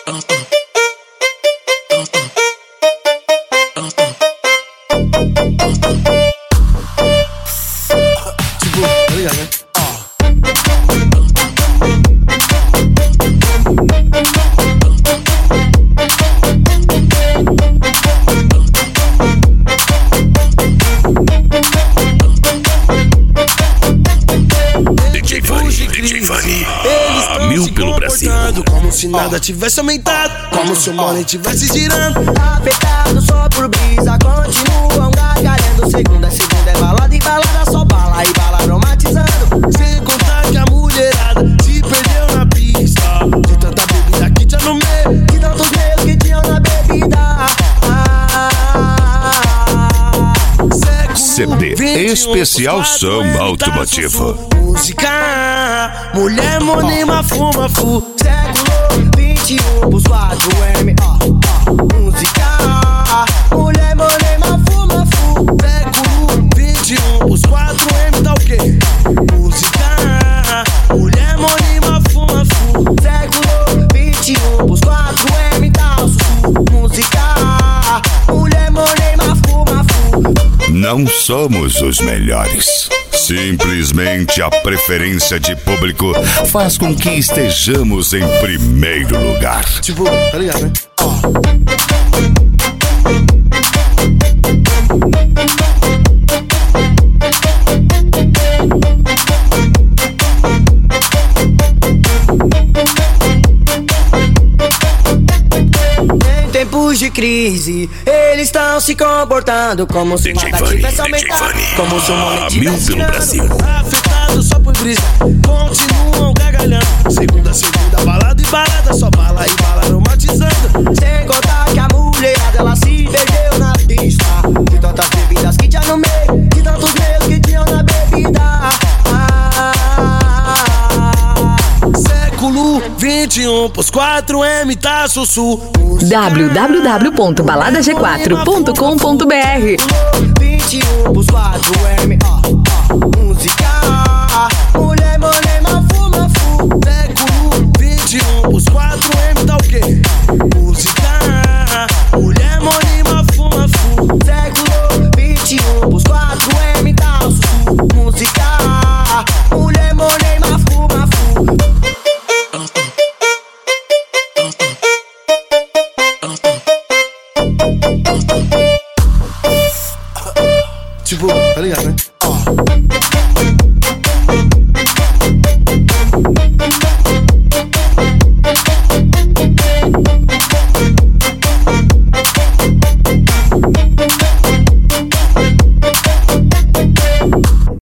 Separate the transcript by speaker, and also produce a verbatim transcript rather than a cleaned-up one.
Speaker 1: Tipo, tá ligado, né?
Speaker 2: D J Vani, D J Vani, a mil pelo Brasil.
Speaker 1: Como se nada tivesse aumentado, como se o money tivesse girando.
Speaker 3: Afetado só por brisa, continuam gargalhando. Segunda, segunda é balada e balada, só bala e bala aromatizando.
Speaker 1: Sem contar que a mulherada se perdeu na pista, de tanta bebida que tinha no meio,
Speaker 3: De tantos meios que tinham na bebida.
Speaker 2: C D especial som automotivo.
Speaker 1: Música, mulher monima fuma fu.
Speaker 3: Século vinte e um, pros quatro M, ó, ó. Música, mulher morena fuma fu.
Speaker 1: Século vinte e um, os quatro M tá o quê? Música, mulher monima fuma fu.
Speaker 3: Século vinte e um, pros quatro M, tá o sul. Música, mulher morena fuma fu.
Speaker 2: Não somos os melhores. Simplesmente a preferência de público faz com que estejamos em primeiro lugar.
Speaker 1: Tipo, tá ligado, né?
Speaker 3: Em tempos de crise, eles estão se comportando como se
Speaker 2: D J
Speaker 3: nada
Speaker 2: Vani,
Speaker 3: tivesse
Speaker 2: D J
Speaker 3: aumentado.
Speaker 2: Vani,
Speaker 3: Como se o mundo
Speaker 2: a mil
Speaker 3: tivesse
Speaker 2: pelo
Speaker 3: girando.
Speaker 2: Brasil.
Speaker 1: Afetado só por brisa, continuam gargalhando. Segunda, segunda, balada e balada, só bala e bala aromatizando.
Speaker 3: Sem contar que a mulherada ela se perdeu na pista. De tantas bebidas que tinha no meio, de tantos meios que tinham na bebida.
Speaker 1: Século vinte e um, pros quatro M tá sussu.
Speaker 4: w w w ponto balada g quatro ponto com ponto b r
Speaker 3: vinte e um, pros quatro M, ó, ó. Música, mulher morena fuma fu.
Speaker 1: Século vinte e um, os quatro M tá o quê? Música, mulher monima fuma fu.
Speaker 3: Século vinte e um, pros quatro M, tá o sul. Música, mulher morena fuma fu.
Speaker 1: Tipo, tá ligado, né?